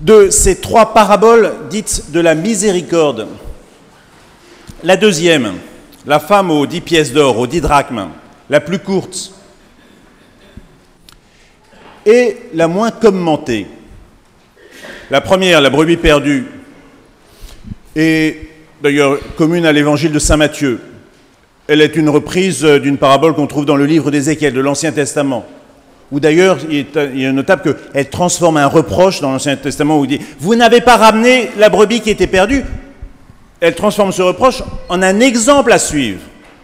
de ces trois paraboles dites de la miséricorde. La deuxième, la femme aux 10 pièces d'or, aux 10 drachmes, la plus courte, et la moins commentée. La première, la brebis perdue, est d'ailleurs commune à l'évangile de saint Matthieu. Elle est une reprise d'une parabole qu'on trouve dans le livre d'Ézéchiel, de l'Ancien Testament, où d'ailleurs il est notable qu'elle transforme un reproche dans l'Ancien Testament où il dit « Vous n'avez pas ramené la brebis qui était perdue ». Elle transforme ce reproche en un exemple à suivre.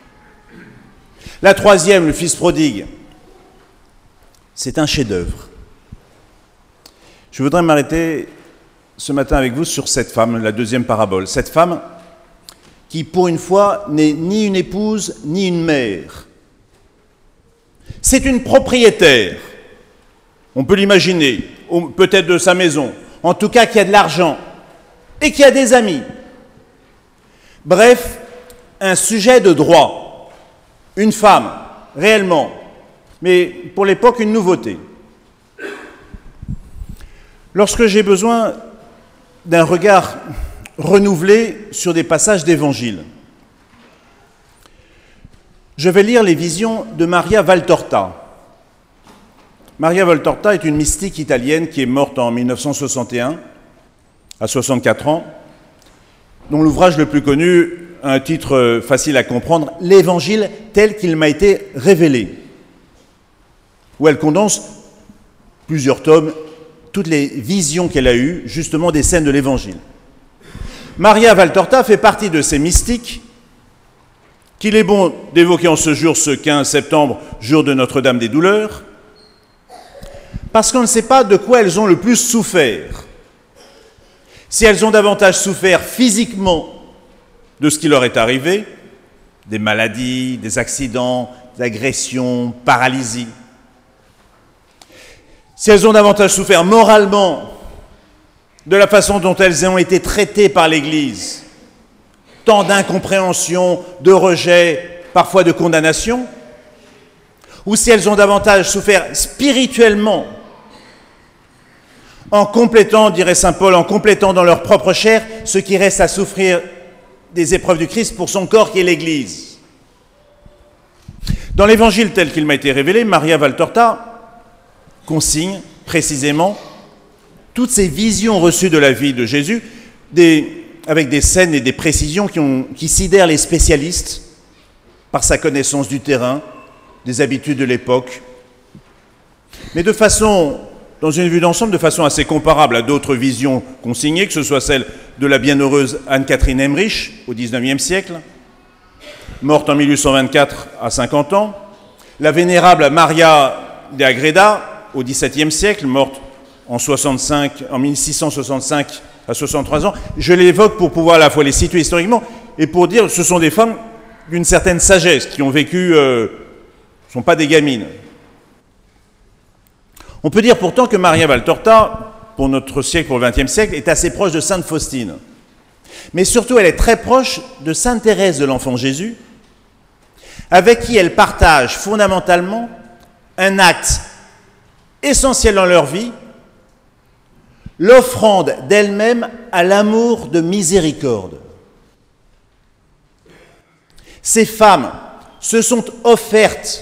La troisième, le fils prodigue, c'est un chef-d'œuvre. Je voudrais m'arrêter ce matin avec vous sur cette femme, la deuxième parabole. Cette femme qui, pour une fois, n'est ni une épouse ni une mère. C'est une propriétaire, on peut l'imaginer, peut-être de sa maison, en tout cas qui a de l'argent et qui a des amis. Bref, un sujet de droit, une femme, réellement, mais pour l'époque une nouveauté. Lorsque j'ai besoin d'un regard renouvelé sur des passages d'Évangile, je vais lire les visions de Maria Valtorta. Maria Valtorta est une mystique italienne qui est morte en 1961, à 64 ans, dont l'ouvrage le plus connu a un titre facile à comprendre, « L'Évangile tel qu'il m'a été révélé », où elle condense plusieurs tomes, toutes les visions qu'elle a eues, justement des scènes de l'Évangile. Maria Valtorta fait partie de ces mystiques qu'il est bon d'évoquer en ce jour, ce 15 septembre, jour de Notre-Dame des Douleurs, parce qu'on ne sait pas de quoi elles ont le plus souffert. Si elles ont davantage souffert physiquement de ce qui leur est arrivé, des maladies, des accidents, des agressions, paralysie. Si elles ont davantage souffert moralement de la façon dont elles ont été traitées par l'Église, tant d'incompréhension, de rejet, parfois de condamnation, ou si elles ont davantage souffert spirituellement, en complétant, dirait saint Paul, en complétant dans leur propre chair ce qui reste à souffrir des épreuves du Christ pour son corps qui est l'Église. Dans l'Évangile tel qu'il m'a été révélé, Maria Valtorta consigne précisément toutes ces visions reçues de la vie de Jésus, avec des scènes et des précisions qui sidèrent les spécialistes par sa connaissance du terrain, des habitudes de l'époque, mais de façon, dans une vue d'ensemble, de façon assez comparable à d'autres visions consignées, que ce soit celle de la bienheureuse Anne-Catherine Emmerich au XIXe siècle, morte en 1824 à 50 ans, la vénérable Maria de Agreda au XVIIe siècle, morte en 1665 à 63 ans. Je l'évoque pour pouvoir à la fois les situer historiquement et pour dire que ce sont des femmes d'une certaine sagesse qui ont vécu, ne sont pas des gamines. On peut dire pourtant que Maria Valtorta, pour notre siècle, pour le XXe siècle, est assez proche de Sainte Faustine. Mais surtout, elle est très proche de Sainte Thérèse de l'Enfant Jésus, avec qui elle partage fondamentalement un acte essentiel dans leur vie, l'offrande d'elle-même à l'amour de miséricorde. Ces femmes se sont offertes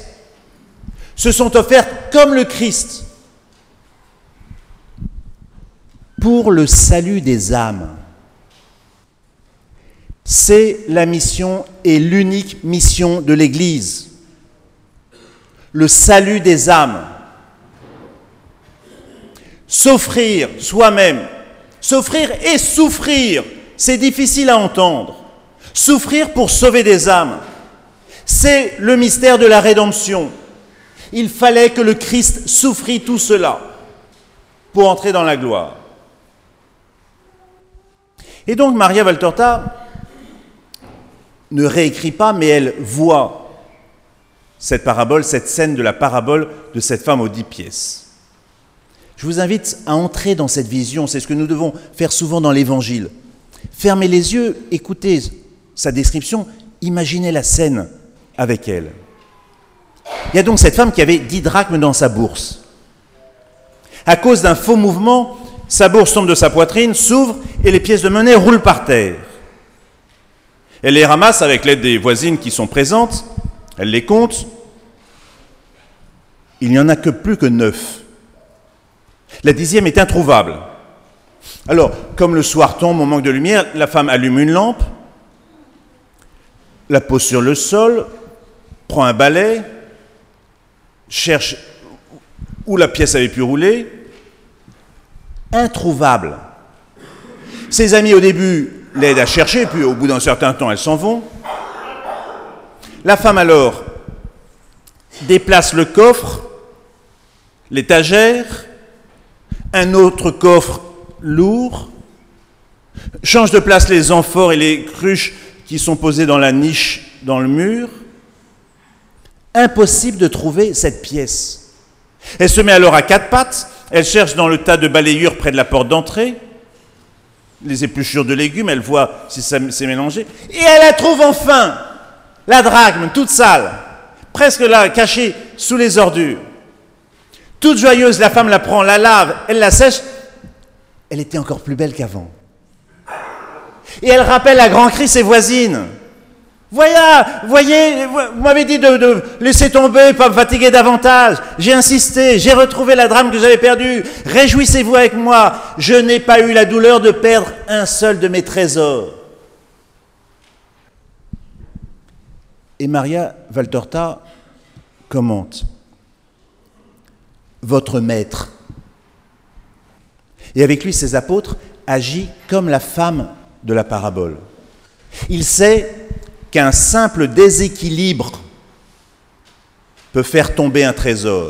comme le Christ pour le salut des âmes. C'est la mission et l'unique mission de l'Église. Le salut des âmes. S'offrir soi-même, s'offrir et souffrir, c'est difficile à entendre. Souffrir pour sauver des âmes, c'est le mystère de la rédemption. Il fallait que le Christ souffrit tout cela pour entrer dans la gloire. Et donc Maria Valtorta ne réécrit pas, mais elle voit cette parabole, cette scène de la parabole de cette femme aux 10 pièces. Je vous invite à entrer dans cette vision, c'est ce que nous devons faire souvent dans l'Évangile. Fermez les yeux, écoutez sa description, imaginez la scène avec elle. Il y a donc cette femme qui avait 10 drachmes dans sa bourse. À cause d'un faux mouvement, sa bourse tombe de sa poitrine, s'ouvre et les pièces de monnaie roulent par terre. Elle les ramasse avec l'aide des voisines qui sont présentes, elle les compte. Il n'y en a que plus que 9. La 10e est introuvable. Alors, comme le soir tombe, on manque de lumière, la femme allume une lampe, la pose sur le sol, prend un balai, cherche où la pièce avait pu rouler. Introuvable. Ses amis, au début, l'aident à chercher, puis au bout d'un certain temps, elles s'en vont. La femme, alors, déplace le coffre, l'étagère, un autre coffre lourd, change de place les amphores et les cruches qui sont posées dans la niche dans le mur. Impossible de trouver cette pièce. Elle se met alors à 4 pattes, elle cherche dans le tas de balayures près de la porte d'entrée, les épluchures de légumes, elle voit si ça s'est mélangé, et elle la trouve enfin, la drachme, toute sale, presque là, cachée sous les ordures. Toute joyeuse, la femme la prend, la lave, elle la sèche, elle était encore plus belle qu'avant. Et elle rappelle à grands cris ses voisines. Voyez, vous m'avez dit de laisser tomber, pas me fatiguer davantage. J'ai insisté, j'ai retrouvé la drachme que j'avais perdue. Réjouissez-vous avec moi, je n'ai pas eu la douleur de perdre un seul de mes trésors. Et Maria Valtorta commente. Votre maître, et avec lui ses apôtres, agit comme la femme de la parabole. Il sait qu'un simple déséquilibre peut faire tomber un trésor.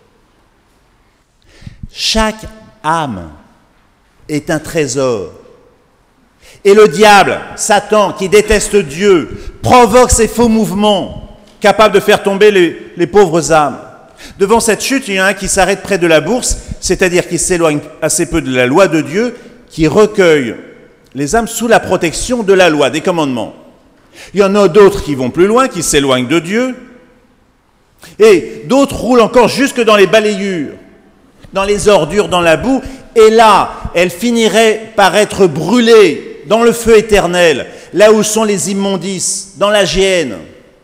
Chaque âme est un trésor. Et le diable, Satan, qui déteste Dieu, provoque ces faux mouvements capables de faire tomber les pauvres âmes. Devant cette chute, il y en a un qui s'arrête près de la bourse, c'est-à-dire qui s'éloigne assez peu de la loi de Dieu, qui recueille les âmes sous la protection de la loi, des commandements. Il y en a d'autres qui vont plus loin, qui s'éloignent de Dieu, et d'autres roulent encore jusque dans les balayures, dans les ordures, dans la boue, et là, elles finiraient par être brûlées dans le feu éternel, là où sont les immondices, dans la géhenne.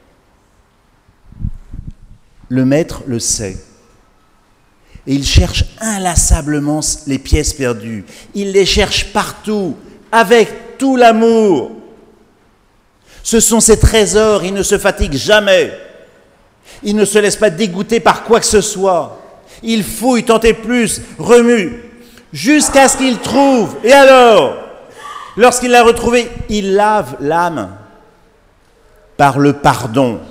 Le maître le sait. Et il cherche inlassablement les pièces perdues. Il les cherche partout, avec tout l'amour. Ce sont ses trésors, il ne se fatigue jamais. Il ne se laisse pas dégoûter par quoi que ce soit. Il fouille, tant et plus, remue, jusqu'à ce qu'il trouve. Et alors, lorsqu'il l'a retrouvé, il lave l'âme par le pardon.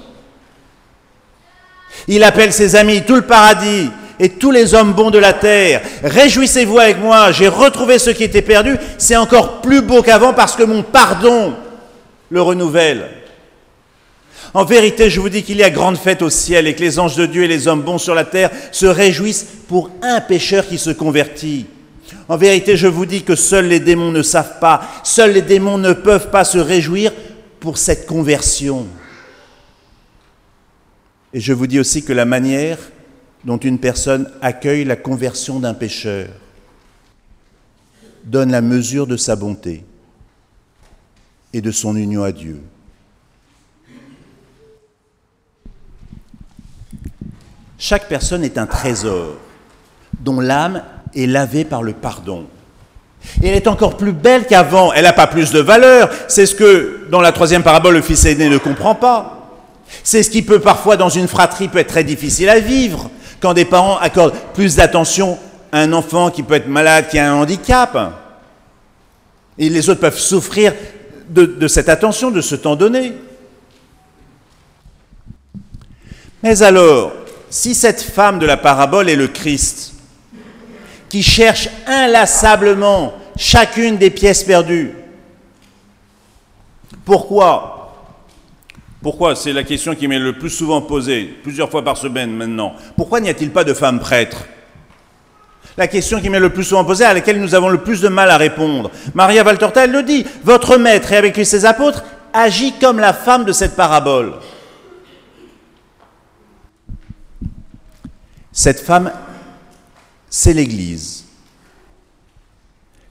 Il appelle ses amis, tout le paradis et tous les hommes bons de la terre. Réjouissez-vous avec moi, j'ai retrouvé ce qui était perdu. C'est encore plus beau qu'avant parce que mon pardon le renouvelle. En vérité, je vous dis qu'il y a grande fête au ciel et que les anges de Dieu et les hommes bons sur la terre se réjouissent pour un pécheur qui se convertit. En vérité, je vous dis que seuls les démons ne savent pas, seuls les démons ne peuvent pas se réjouir pour cette conversion. Et je vous dis aussi que la manière dont une personne accueille la conversion d'un pécheur donne la mesure de sa bonté et de son union à Dieu. Chaque personne est un trésor dont l'âme est lavée par le pardon. Et elle est encore plus belle qu'avant. Elle n'a pas plus de valeur. C'est ce que, dans la 3e parabole, le fils aîné ne comprend pas. C'est ce qui peut parfois, dans une fratrie, peut être très difficile à vivre, quand des parents accordent plus d'attention à un enfant qui peut être malade, qui a un handicap. Et les autres peuvent souffrir de cette attention, de ce temps donné. Mais alors, si cette femme de la parabole est le Christ, qui cherche inlassablement chacune des pièces perdues, pourquoi ? Pourquoi ? C'est la question qui m'est le plus souvent posée, plusieurs fois par semaine maintenant. Pourquoi n'y a-t-il pas de femme prêtre ? La question qui m'est le plus souvent posée, à laquelle nous avons le plus de mal à répondre. Maria Valtorta, elle le dit, votre maître et avec lui ses apôtres agit comme la femme de cette parabole. Cette femme, c'est l'Église.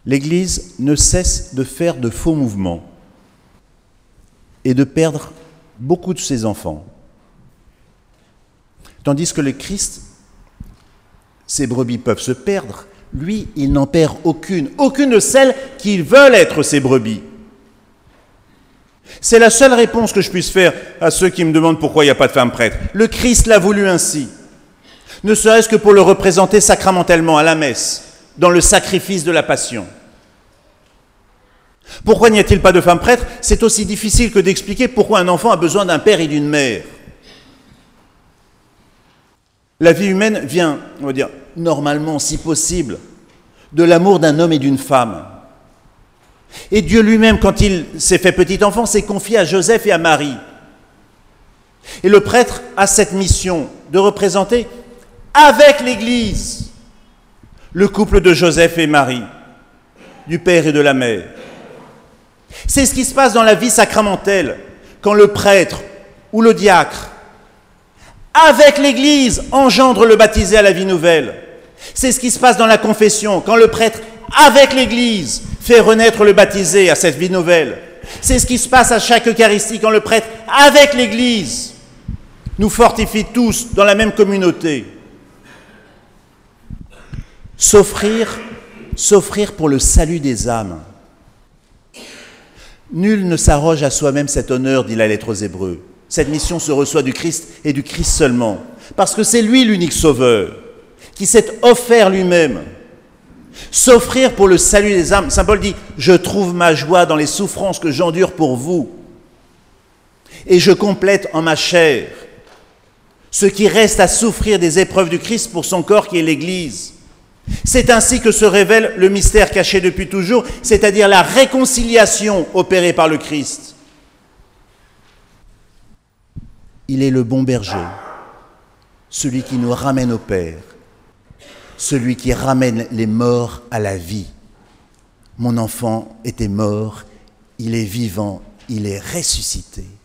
l'Église ne cesse de faire de faux mouvements et de perdre beaucoup de ses enfants. Tandis que le Christ, ses brebis peuvent se perdre, lui, il n'en perd aucune de celles qui veulent être ses brebis. C'est la seule réponse que je puisse faire à ceux qui me demandent pourquoi il n'y a pas de femme prêtre. Le Christ l'a voulu ainsi, ne serait-ce que pour le représenter sacramentellement à la messe, dans le sacrifice de la passion. Pourquoi n'y a-t-il pas de femme prêtre? C'est aussi difficile que d'expliquer pourquoi un enfant a besoin d'un père et d'une mère. La vie humaine vient, on va dire, normalement, si possible, de l'amour d'un homme et d'une femme. Et Dieu lui-même, quand il s'est fait petit enfant, s'est confié à Joseph et à Marie. Et le prêtre a cette mission de représenter avec l'Église le couple de Joseph et Marie, du père et de la mère. C'est ce qui se passe dans la vie sacramentelle, quand le prêtre ou le diacre, avec l'Église, engendre le baptisé à la vie nouvelle. C'est ce qui se passe dans la confession, quand le prêtre, avec l'Église, fait renaître le baptisé à cette vie nouvelle. C'est ce qui se passe à chaque Eucharistie, quand le prêtre, avec l'Église, nous fortifie tous dans la même communauté. S'offrir pour le salut des âmes. Nul ne s'arroge à soi-même cet honneur, dit la lettre aux Hébreux. Cette mission se reçoit du Christ et du Christ seulement, parce que c'est lui l'unique sauveur, qui s'est offert lui-même. S'offrir pour le salut des âmes. Saint Paul dit « Je trouve ma joie dans les souffrances que j'endure pour vous, et je complète en ma chair ce qui reste à souffrir des épreuves du Christ pour son corps qui est l'Église. » C'est ainsi que se révèle le mystère caché depuis toujours, c'est-à-dire la réconciliation opérée par le Christ. Il est le bon berger, celui qui nous ramène au Père, celui qui ramène les morts à la vie. Mon enfant était mort, il est vivant, il est ressuscité.